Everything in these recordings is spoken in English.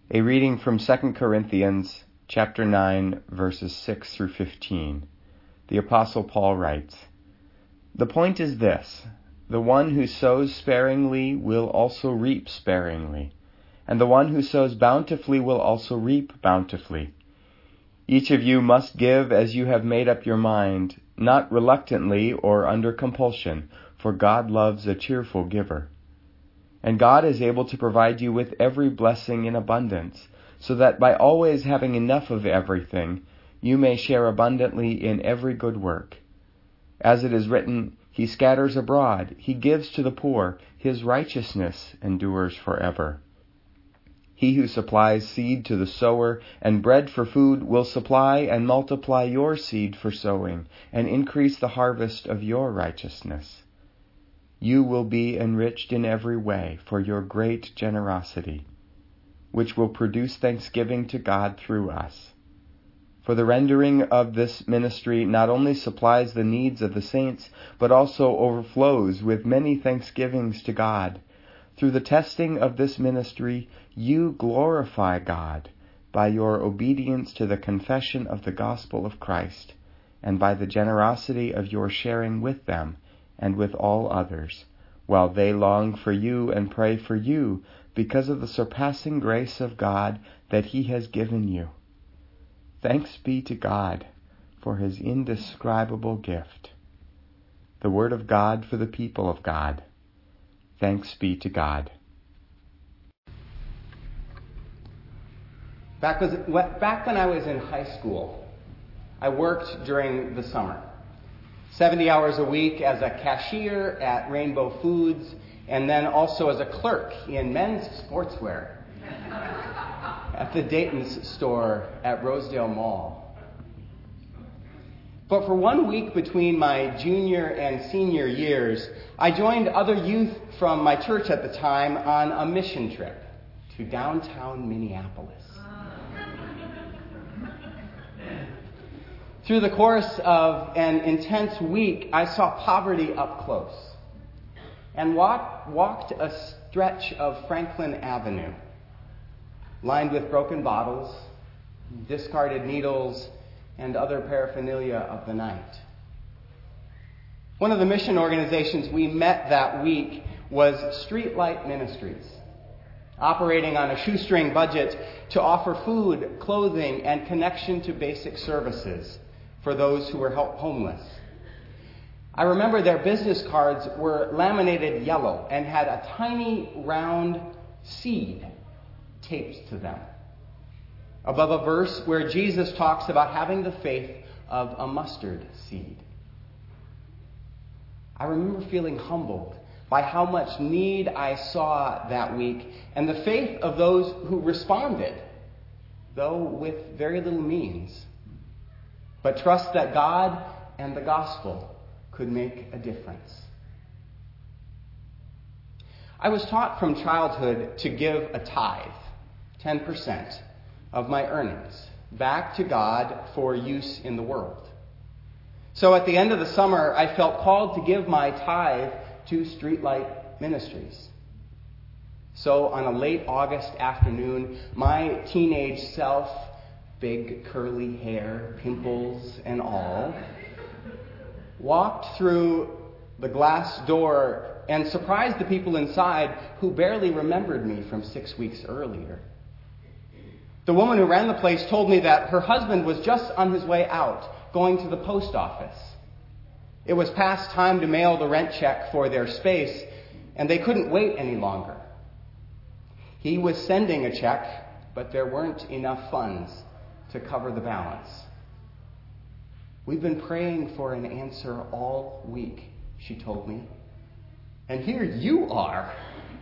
A reading from 2 Corinthians chapter 9, verses 6 through 15. The Apostle Paul writes, "The point is this, the one who sows sparingly will also reap sparingly, and the one who sows bountifully will also reap bountifully. Each of you must give as you have made up your mind, not reluctantly or under compulsion, for God loves a cheerful giver. And God is able to provide you with every blessing in abundance, so that by always having enough of everything, you may share abundantly in every good work. As it is written, He scatters abroad, He gives to the poor, His righteousness endures forever. He who supplies seed to the sower and bread for food will supply and multiply your seed for sowing and increase the harvest of your righteousness. You will be enriched in every way for your great generosity, which will produce thanksgiving to God through us. For the rendering of this ministry not only supplies the needs of the saints, but also overflows with many thanksgivings to God. Through the testing of this ministry, you glorify God by your obedience to the confession of the gospel of Christ, and by the generosity of your sharing with them and with all others, while they long for you and pray for you because of the surpassing grace of God that He has given you. Thanks be to God for His indescribable gift." The word of God for the people of God. Thanks be to God. Back when I was in high school, I worked during the summer. 70 hours a week as a cashier at Rainbow Foods, and then also as a clerk in men's sportswear at the Dayton's store at Rosedale Mall. But for 1 week between my junior and senior years, I joined other youth from my church at the time on a mission trip to downtown Minneapolis. Through the course of an intense week, I saw poverty up close and walked a stretch of Franklin Avenue, lined with broken bottles, discarded needles, and other paraphernalia of the night. One of the mission organizations we met that week was Streetlight Ministries, operating on a shoestring budget to offer food, clothing, and connection to basic services for those who were homeless. I remember their business cards were laminated yellow and had a tiny round seed taped to them, above a verse where Jesus talks about having the faith of a mustard seed. I remember feeling humbled by how much need I saw that week and the faith of those who responded, though with very little means, but trust that God and the gospel could make a difference. I was taught from childhood to give a tithe, 10% of my earnings, back to God for use in the world. So at the end of the summer, I felt called to give my tithe to Streetlight Ministries. So on a late August afternoon, my teenage self, big curly hair, pimples and all, walked through the glass door and surprised the people inside who barely remembered me from 6 weeks earlier. The woman who ran the place told me that her husband was just on his way out, going to the post office. It was past time to mail the rent check for their space, and they couldn't wait any longer. He was sending a check, but there weren't enough funds to cover the balance. "We've been praying for an answer all week," she told me. "And here you are."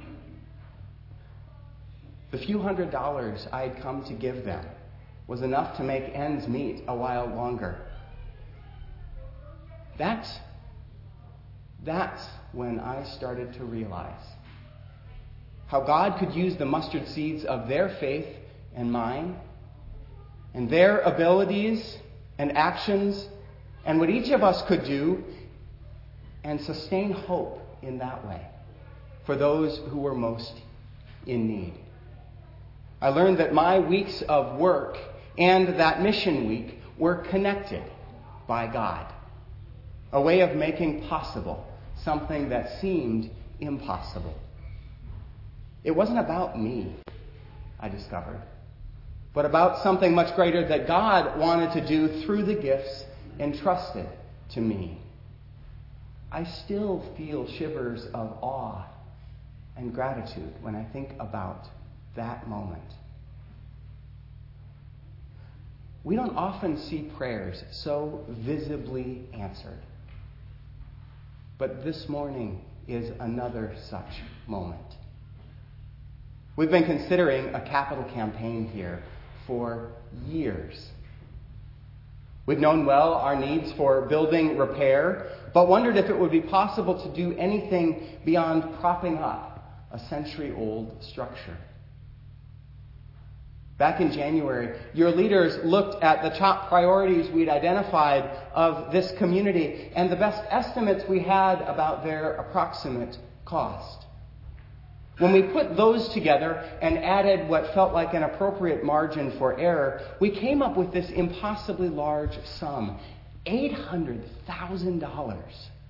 The few $100s I'd come to give them was enough to make ends meet a while longer. That's when I started to realize how God could use the mustard seeds of their faith and mine, and their abilities and actions, and what each of us could do, and sustain hope in that way for those who were most in need. I learned that my weeks of work and that mission week were connected by God. A way of making possible something that seemed impossible. It wasn't about me, I discovered, but about something much greater that God wanted to do through the gifts entrusted to me. I still feel shivers of awe and gratitude when I think about that moment. We don't often see prayers so visibly answered. But this morning is another such moment. We've been considering a capital campaign here for years. We've known well our needs for building repair, but wondered if it would be possible to do anything beyond propping up a century-old structure. Back in January, your leaders looked at the top priorities we'd identified of this community and the best estimates we had about their approximate cost. When we put those together and added what felt like an appropriate margin for error, we came up with this impossibly large sum, $800,000.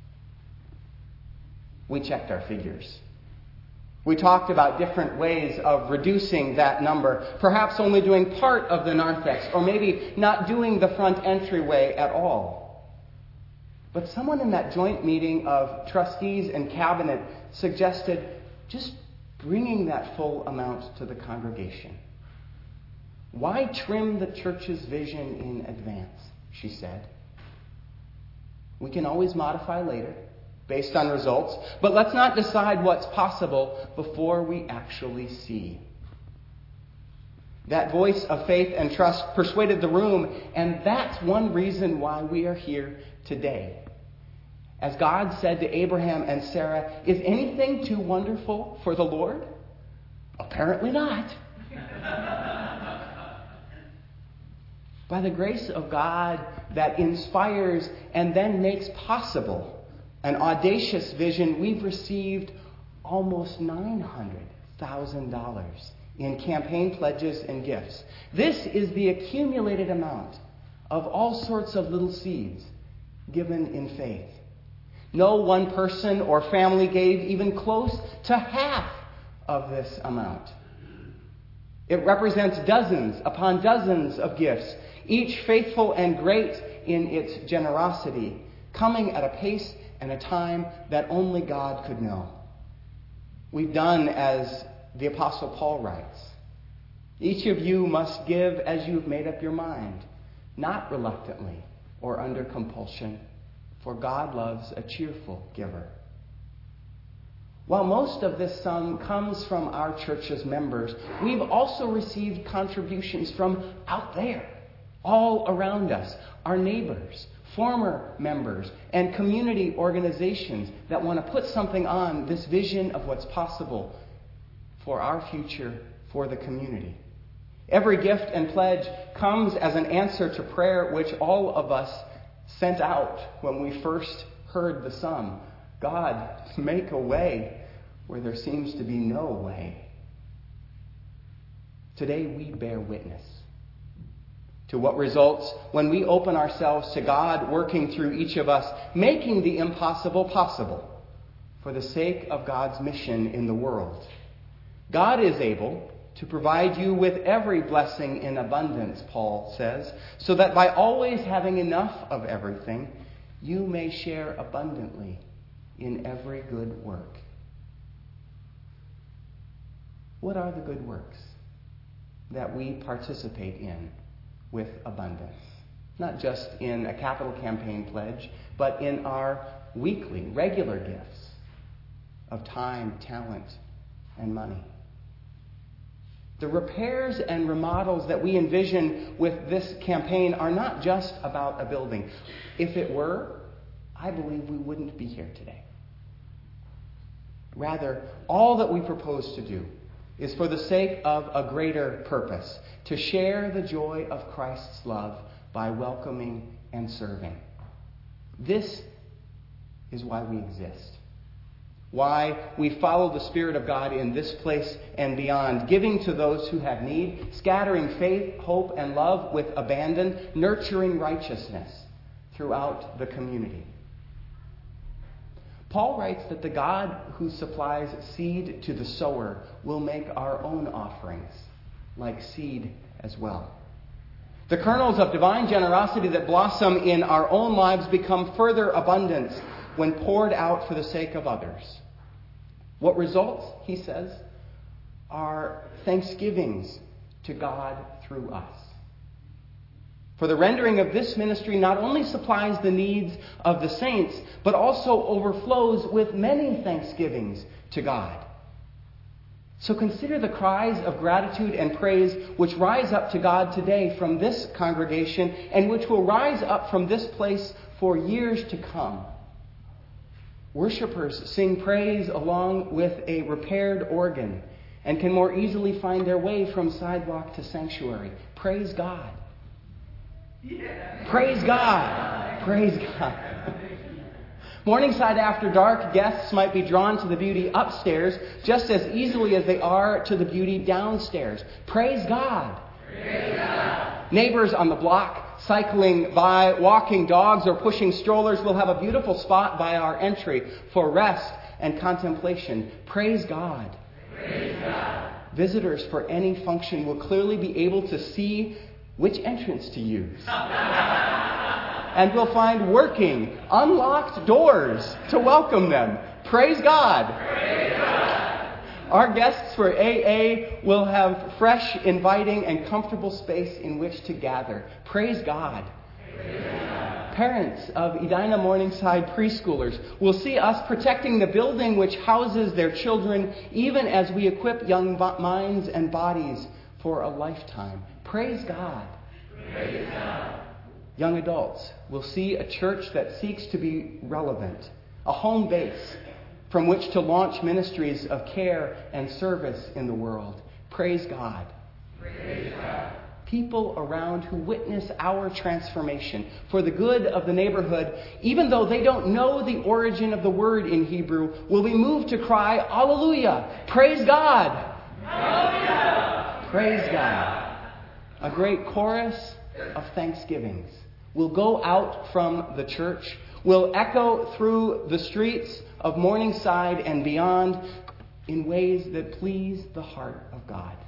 We checked our figures. We talked about different ways of reducing that number, perhaps only doing part of the narthex, or maybe not doing the front entryway at all. But someone in that joint meeting of trustees and cabinet suggested just bringing that full amount to the congregation. Why trim the church's vision in advance, she said. We can always modify later, based on results, but let's not decide what's possible before we actually see. That voice of faith and trust persuaded the room, and that's one reason why we are here today. As God said to Abraham and Sarah, is anything too wonderful for the Lord? Apparently not. By the grace of God that inspires and then makes possible an audacious vision, we've received almost $900,000 in campaign pledges and gifts. This is the accumulated amount of all sorts of little seeds given in faith. No one person or family gave even close to half of this amount. It represents dozens upon dozens of gifts, each faithful and great in its generosity, coming at a pace and a time that only God could know. We've done as the Apostle Paul writes, each of you must give as you've made up your mind, not reluctantly or under compulsion, for God loves a cheerful giver. While most of this sum comes from our church's members, we've also received contributions from out there, all around us, our neighbors, former members, and community organizations that want to put something on this vision of what's possible for our future, for the community. Every gift and pledge comes as an answer to prayer which all of us sent out when we first heard the sum. God, make a way where there seems to be no way. Today we bear witness to what results when we open ourselves to God working through each of us, making the impossible possible for the sake of God's mission in the world. God is able to provide you with every blessing in abundance, Paul says, so that by always having enough of everything, you may share abundantly in every good work. What are the good works that we participate in with abundance? Not just in a capital campaign pledge, but in our weekly, regular gifts of time, talent, and money. The repairs and remodels that we envision with this campaign are not just about a building. If it were, I believe we wouldn't be here today. Rather, all that we propose to do is for the sake of a greater purpose, to share the joy of Christ's love by welcoming and serving. This is why we exist. Why we follow the Spirit of God in this place and beyond, giving to those who have need, scattering faith, hope, and love with abandon, nurturing righteousness throughout the community. Paul writes that the God who supplies seed to the sower will make our own offerings like seed as well. The kernels of divine generosity that blossom in our own lives become further abundant when poured out for the sake of others. What results, he says, are thanksgivings to God through us. For the rendering of this ministry not only supplies the needs of the saints, but also overflows with many thanksgivings to God. So consider the cries of gratitude and praise which rise up to God today from this congregation and which will rise up from this place for years to come. Worshippers sing praise along with a repaired organ and can more easily find their way from sidewalk to sanctuary. Praise God. Yeah. Praise God. Praise God. Morningside After Dark guests might be drawn to the beauty upstairs just as easily as they are to the beauty downstairs. Praise God. Praise God. Neighbors on the block, cycling by, walking dogs, or pushing strollers will have a beautiful spot by our entry for rest and contemplation. Praise God. Praise God. Visitors for any function will clearly be able to see which entrance to use. And we'll find working, unlocked doors to welcome them. Praise God. Praise God. Our guests for AA will have fresh, inviting, and comfortable space in which to gather. Praise God. Praise God. Parents of Edina Morningside preschoolers will see us protecting the building which houses their children, even as we equip young minds and bodies for a lifetime. Praise God. Praise God. Young adults will see a church that seeks to be relevant, a home base from which to launch ministries of care and service in the world. Praise God. Praise God. People around who witness our transformation for the good of the neighborhood, even though they don't know the origin of the word in Hebrew, will be moved to cry, Alleluia! Praise God! Alleluia! Praise God! A great chorus of thanksgivings will go out from the church, will echo through the streets of Morningside and beyond in ways that please the heart of God.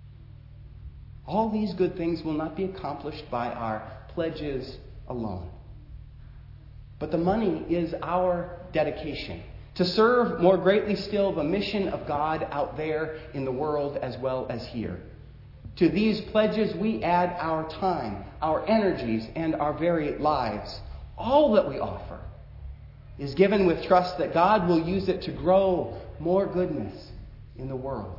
All these good things will not be accomplished by our pledges alone. But the money is our dedication to serve more greatly still the mission of God out there in the world as well as here. To these pledges, we add our time, our energies, and our very lives. All that we offer is given with trust that God will use it to grow more goodness in the world.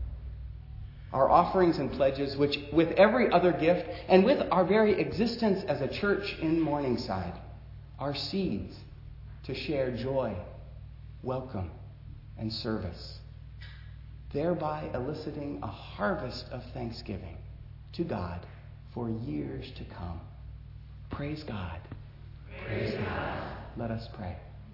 Our offerings and pledges, which with every other gift and with our very existence as a church in Morningside, are seeds to share joy, welcome, and service, thereby eliciting a harvest of thanksgiving to God for years to come. Praise God. Praise God. Let us pray.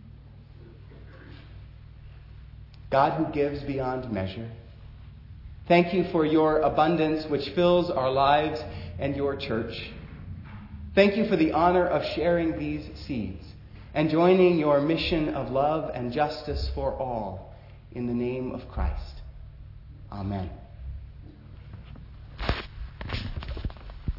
God who gives beyond measure, thank you for your abundance which fills our lives and your church. Thank you for the honor of sharing these seeds and joining your mission of love and justice for all in the name of Christ. Amen.